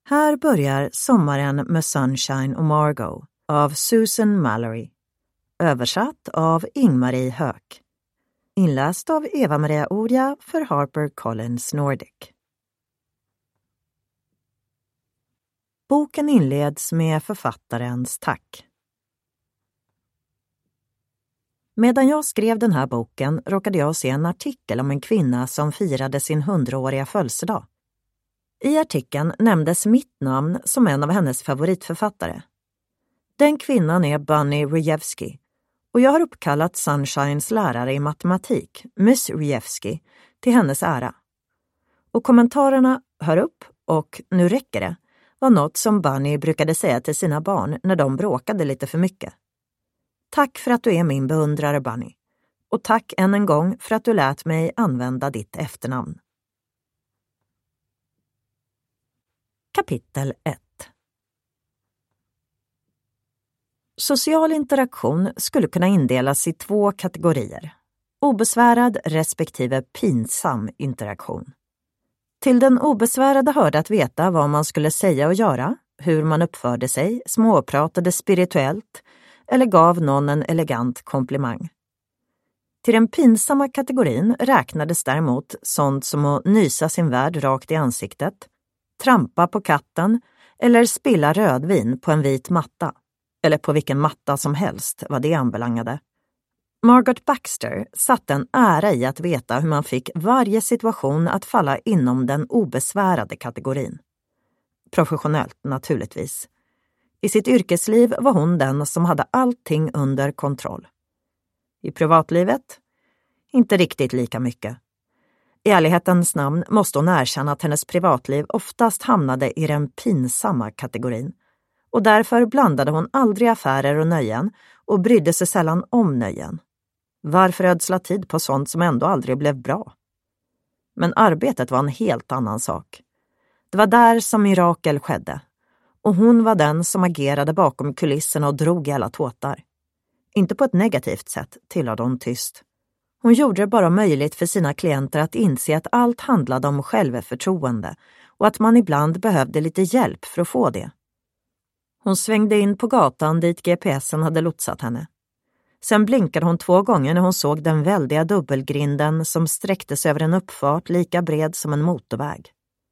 Här börjar Sommaren med Sunshine och Margot av Susan Mallory. Översatt av Ingmarie Höök. Inläst av Eva-Maria Oria för HarperCollins Nordic. Boken inleds med författarens tack. Medan jag skrev den här boken råkade jag se en artikel om en kvinna som firade sin 100-åriga födelsedag. I artikeln nämndes mitt namn som en av hennes favoritförfattare. Den kvinnan är Bunny Rejewski och jag har uppkallat Sunshines lärare i matematik, Miss Rejewski, till hennes ära. Och kommentarerna "hör upp" och "nu räcker det" var något som Bunny brukade säga till sina barn när de bråkade lite för mycket. Tack för att du är min beundrare, Bunny. Och tack än en gång för att du lät mig använda ditt efternamn. Kapitel 1. Social interaktion skulle kunna indelas i 2 kategorier. Obesvärad respektive pinsam interaktion. Till den obesvärade hörde att veta vad man skulle säga och göra, hur man uppförde sig, småpratade spirituellt eller gav någon en elegant komplimang. Till den pinsamma kategorin räknades däremot sånt som att nysa sin värld rakt i ansiktet, trampa på katten eller spilla rödvin på en vit matta, eller på vilken matta som helst vad det anbelangade. Margot Baxter satte en ära i att veta hur man fick varje situation att falla inom den obesvärade kategorin. Professionellt naturligtvis. I sitt yrkesliv var hon den som hade allting under kontroll. I privatlivet? Inte riktigt lika mycket. I ärlighetens namn måste hon erkänna att hennes privatliv oftast hamnade i den pinsamma kategorin. Och därför blandade hon aldrig affärer och nöjen och brydde sig sällan om nöjen. Varför ödsla tid på sånt som ändå aldrig blev bra? Men arbetet var en helt annan sak. Det var där som mirakel skedde. Och hon var den som agerade bakom kulisserna och drog i alla tåtar. Inte på ett negativt sätt, tillade hon tyst. Hon gjorde det bara möjligt för sina klienter att inse att allt handlade om självförtroende och att man ibland behövde lite hjälp för att få det. Hon svängde in på gatan dit GPSen hade lotsat henne. Sen blinkade hon 2 gånger när hon såg den väldiga dubbelgrinden som sträcktes över en uppfart lika bred som en motorväg.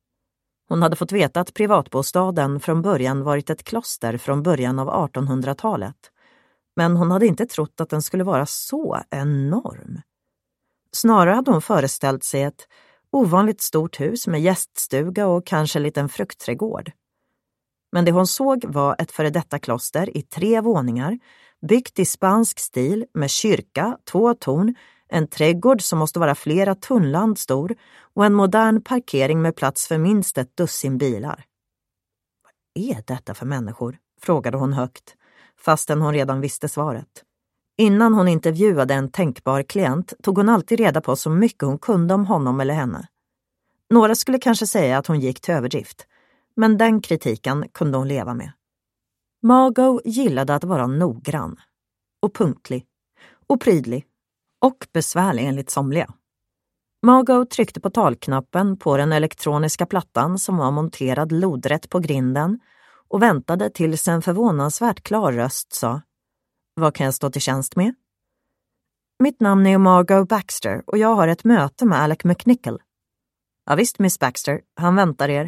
Hon hade fått veta att privatbostaden från början varit ett kloster från början av 1800-talet. Men hon hade inte trott att den skulle vara så enorm. Snarare hade hon föreställt sig ett ovanligt stort hus med gäststuga och kanske en liten fruktträdgård. Men det hon såg var ett före detta kloster i 3 våningar, byggt i spansk stil med kyrka, 2 torn, en trädgård som måste vara flera tunnland stor och en modern parkering med plats för minst ett dussin bilar. Vad är detta för människor? Frågade hon högt, fastän hon redan visste svaret. Innan hon intervjuade en tänkbar klient tog hon alltid reda på så mycket hon kunde om honom eller henne. Några skulle kanske säga att hon gick till överdrift, men den kritiken kunde hon leva med. Margot gillade att vara noggrann och punktlig och prydlig och besvärlig enligt somliga. Margot tryckte på talknappen på den elektroniska plattan som var monterad lodrätt på grinden och väntade tills en förvånansvärt klar röst sa: "Vad kan jag stå till tjänst med?" "Mitt namn är Margot Baxter och jag har ett möte med Alec McNichol." "Ja visst, Miss Baxter, han väntar er."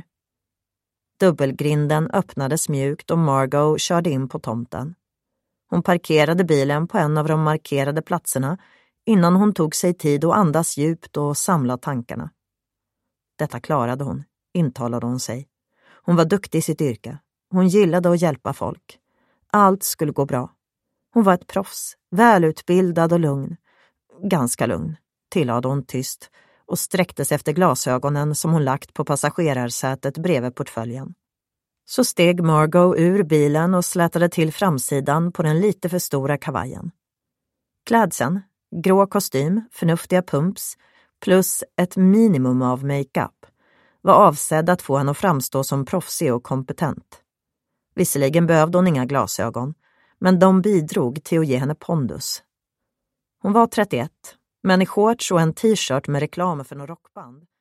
Dubbelgrinden öppnades mjukt och Margot körde in på tomten. Hon parkerade bilen på en av de markerade platserna innan hon tog sig tid att andas djupt och samla tankarna. Detta klarade hon, intalade hon sig. Hon var duktig i sitt yrke. Hon gillade att hjälpa folk. Allt skulle gå bra. Hon var ett proffs, välutbildad och lugn. Ganska lugn, tillade hon tyst och sträcktes efter glasögonen som hon lagt på passagerarsätet bredvid portföljen. Så steg Margot ur bilen och slätade till framsidan på den lite för stora kavajen. Klädseln, grå kostym, förnuftiga pumps plus ett minimum av makeup var avsedd att få henne att framstå som proffsig och kompetent. Visserligen behövde hon inga glasögon, men de bidrog till att ge henne pondus. Hon var 31, men i shorts och en t-shirt med reklam för någon rockband